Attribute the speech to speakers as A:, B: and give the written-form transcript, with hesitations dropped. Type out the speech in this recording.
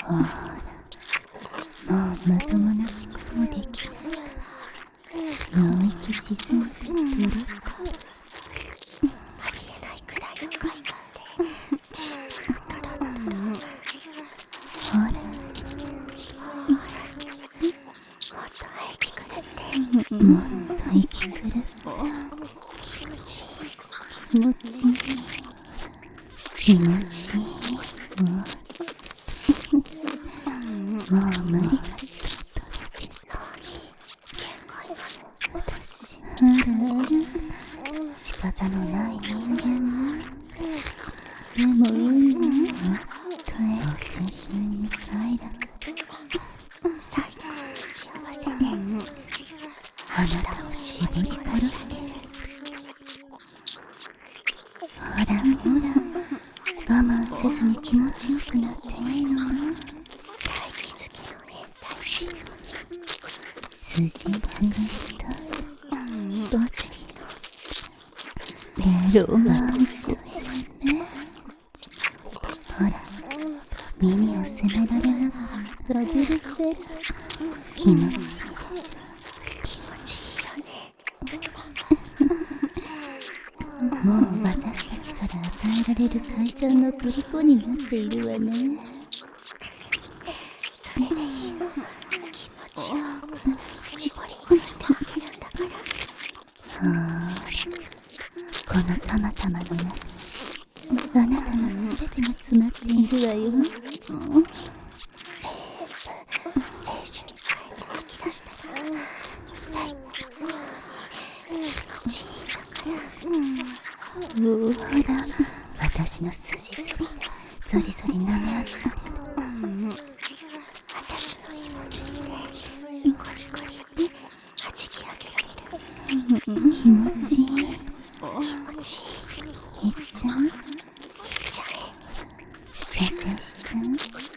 A: もうまともな思考もできない。脳域沈めてくるとありえないくらいの快感で血がトロトロ。ほらもっと息くれってもっと息くる。気持ちいい気持ちいい気持ちいい。もう無理かしら。私あらあら仕方のない人間ね。でもいいね。もっと中に快楽最高の幸せであなたを絞り殺してる。ほらほら我慢せずに気持ちよくなっていいのよ。大気づきの変態人筋つぶした一つベロマンスとね。ほら耳を責められながらダブルフェラ気持ちいいでしょ。気持ちいいよね。もう私たちから与えられる快感の虜になっているわね。それでいいの。気持ちよく絞り殺してあげるんだから。このたまたまの中あなたのすべてが詰まっているわよ。全部静止に変えて吐き出したら最高に気持ちいいんだから。ほら私の筋ゾリゾリ舐め合って私の気持ちにねコリコリって弾き上げられる。気持ちいい気持ちいい。いっちゃういっちゃえ射精しちゃう。